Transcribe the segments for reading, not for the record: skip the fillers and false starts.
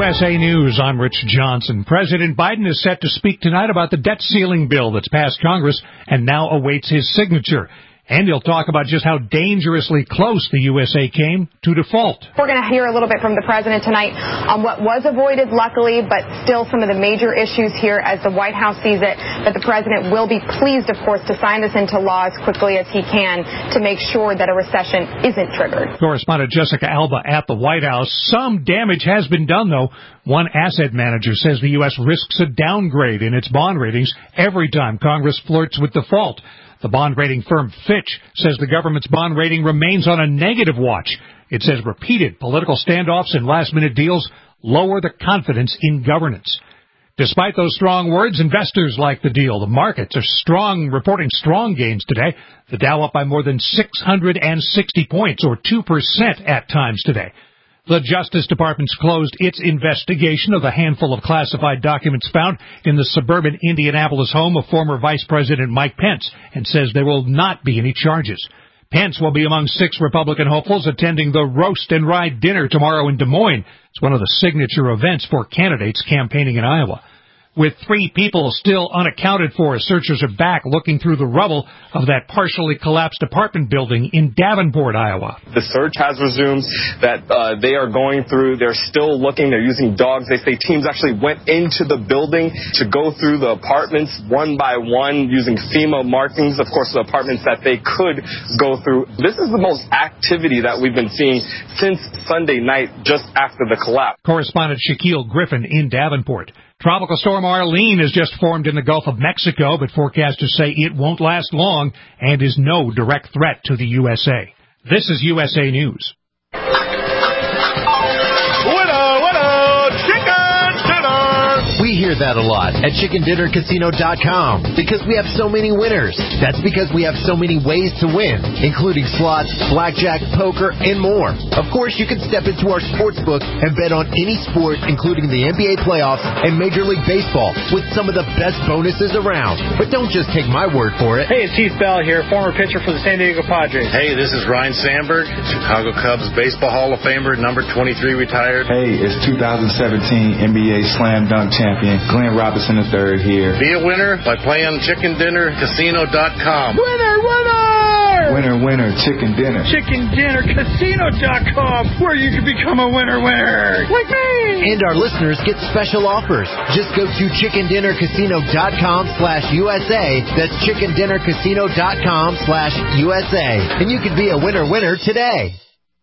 USA News, I'm Rich Johnson. President Biden is set to speak tonight about the debt ceiling bill that's passed Congress and now awaits his signature. And he'll talk about just how dangerously close the USA came to default. We're going to hear a little bit from the president tonight on what was avoided, luckily, but still some of the major issues here as the White House sees it. But the president will be pleased, of course, to sign this into law as quickly as he can to make sure that a recession isn't triggered. Correspondent Jessica Alba at the White House. Some damage has been done, though. One asset manager says the U.S. risks a downgrade in its bond ratings every time Congress flirts with default. The bond rating firm Fitch says the government's bond rating remains on a negative watch. It says repeated political standoffs and last-minute deals lower the confidence in governance. Despite those strong words, investors like the deal. The markets are reporting strong gains today. The Dow up by more than 660 points, or 2% at times today. The Justice Department's closed its investigation of a handful of classified documents found in the suburban Indianapolis home of former Vice President Mike Pence and says there will not be any charges. Pence will be among 6 Republican hopefuls attending the Roast and Ride dinner tomorrow in Des Moines. It's one of the signature events for candidates campaigning in Iowa. With 3 people still unaccounted for, searchers are back looking through the rubble of that partially collapsed apartment building in Davenport, Iowa. The search has resumed, that they are going through. They're still looking. They're using dogs. They say teams actually went into the building to go through the apartments one by one using FEMA markings, of course, the apartments that they could go through. This is the most activity that we've been seeing since Sunday night, just after the collapse. Correspondent Shaquille Griffin in Davenport. Tropical storm Arlene has just formed in the Gulf of Mexico, but forecasters say it won't last long and is no direct threat to the USA. This is USA News. We hear that a lot at chickendinnercasino.com because we have so many winners. That's because we have so many ways to win, including slots, blackjack, poker, and more. Of course, you can step into our sportsbook and bet on any sport, including the NBA playoffs and Major League Baseball, with some of the best bonuses around. But don't just take my word for it. Hey, it's Heath Bell here, former pitcher for the San Diego Padres. Hey, this is Ryan Sandberg, Chicago Cubs Baseball Hall of Famer, number 23 retired. Hey, it's 2017 NBA Slam Dunk champion Glenn Robinson III here. Be a winner by playing chickendinnercasino.com. Winner, winner! Winner, winner, chicken dinner. chickendinnercasino.com, where you can become a winner, winner. Like me! And our listeners get special offers. Just go to chickendinnercasino.com/USA. That's chickendinnercasino.com/USA. And you can be a winner, winner today.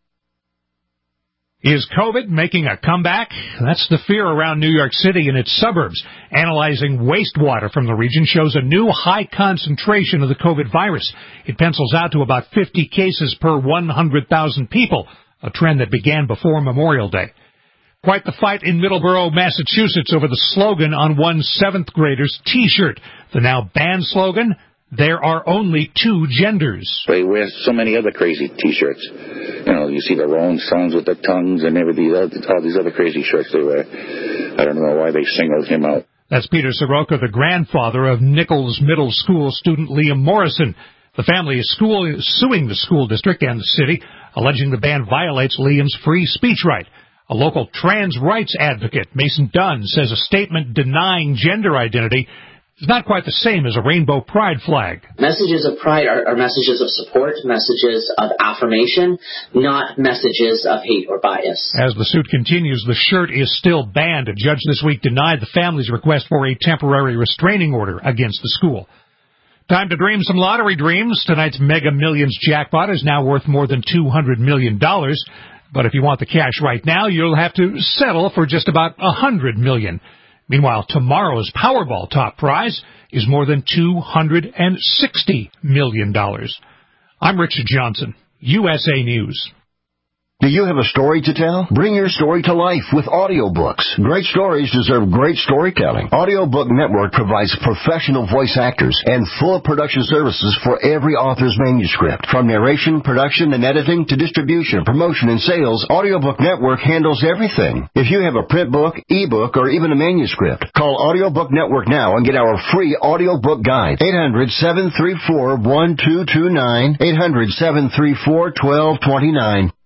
Is COVID making a comeback? That's the fear around New York City and its suburbs. Analyzing wastewater from the region shows a new high concentration of the COVID virus. It pencils out to about 50 cases per 100,000 people, a trend that began before Memorial Day. Quite the fight in Middleborough, Massachusetts over the slogan on one 7th grader's T-shirt. The now banned slogan, "There are only 2 genders." They wear so many other crazy T-shirts. You know, you see the Rolling Stones with their tongues and everything, all these other crazy shirts they wear. I don't know why they singled him out. That's Peter Soroka, the grandfather of Nichols Middle School student Liam Morrison. The family is suing the school district and the city, alleging the ban violates Liam's free speech right. A local trans rights advocate, Mason Dunn, says a statement denying gender identity is not quite the same as a rainbow pride flag. Messages of pride are messages of support, messages of affirmation, not messages of hate or bias. As the suit continues, the shirt is still banned. A judge this week denied the family's request for a temporary restraining order against the school. Time to dream some lottery dreams. Tonight's Mega Millions jackpot is now worth more than $200 million. But if you want the cash right now, you'll have to settle for just about $100 million. Meanwhile, tomorrow's Powerball top prize is more than $260 million. I'm Richard Johnson, USA News. Do you have a story to tell? Bring your story to life with audiobooks. Great stories deserve great storytelling. Audiobook Network provides professional voice actors and full production services for every author's manuscript. From narration, production, and editing to distribution, promotion, and sales, Audiobook Network handles everything. If you have a print book, ebook, or even a manuscript, call Audiobook Network now and get our free audiobook guide. 800-734-1229, 800-734-1229.